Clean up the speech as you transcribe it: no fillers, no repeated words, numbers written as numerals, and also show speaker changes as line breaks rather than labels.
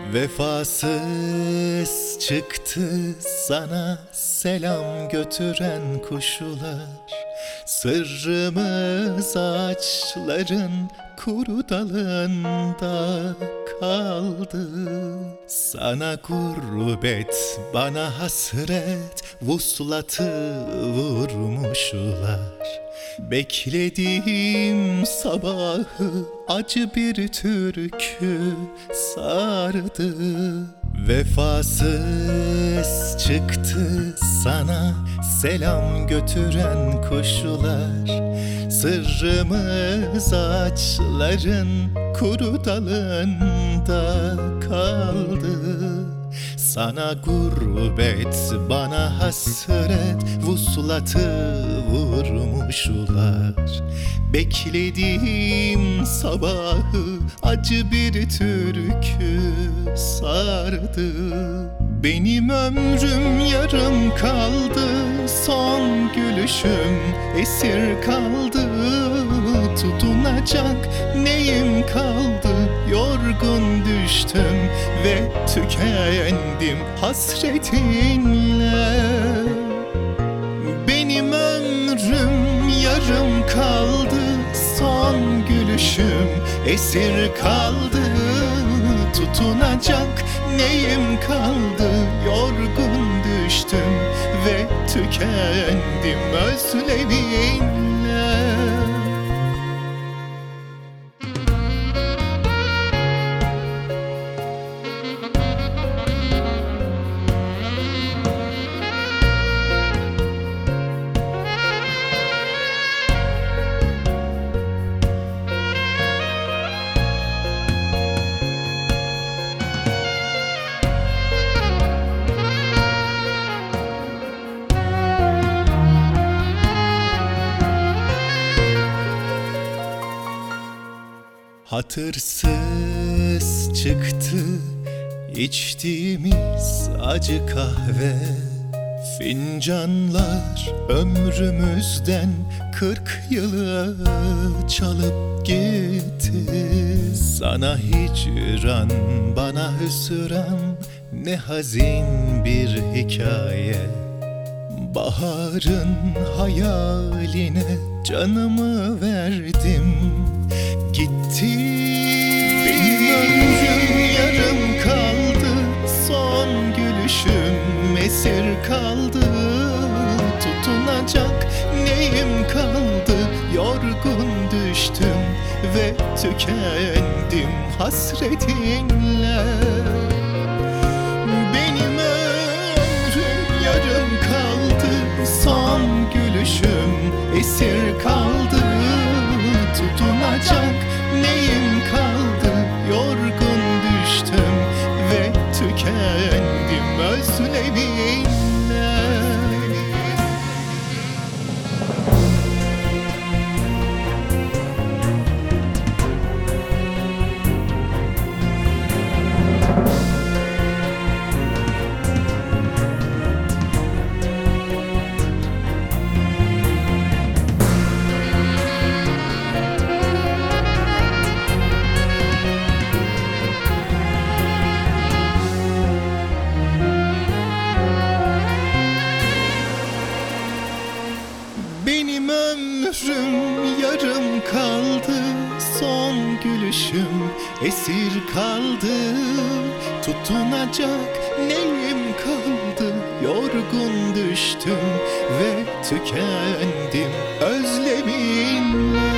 Vefasız çıktı sana selam götüren kuşlar. Sırrımız ağaçların kuru dalında kaldı. Sana gurbet, bana hasret, vuslatı vurmuşlar. Beklediğim sabahı acı bir türkü sardı. Vefasız çıktı sana selam götüren kuşlar. Sırrımız ağaçların kuru dalında kaldı. Sana gurbet, bana hasret, vuslatı vurmuşlar. Beklediğim sabahı acı bir türkü sardı. Benim ömrüm yarım kaldı, son gülüşüm esir kaldı. Tutunacak neyim kaldı, yorgun düştüm ve tükendim hasretinle. Benim ömrüm yarım kaldı, son gülüşüm esir kaldı. Tutunacak neyim kaldı, yorgun düştüm ve tükendim özleminle. Hatırsız çıktı içtiğimiz acı kahve. Fincanlar ömrümüzden 40 yılı çalıp gitti. Sana hicran, bana hüsran, ne hazin bir hikaye. Baharın hayaline canımı verdim, gitti. Benim ömrüm yarım kaldı, son gülüşüm esir kaldı. Tutunacak neyim kaldı, yorgun düştüm ve tükendim hasretinle. Benim ömrüm yarım kaldı, son gülüşüm esir kaldı. Tutunacak neyim kaldı, yorgun düştüm ve tükendim özleminle. Benim ömrüm yarım kaldı, son gülüşüm esir kaldı. Tutunacak neyim kaldı, yorgun düştüm ve tükendim özleminle.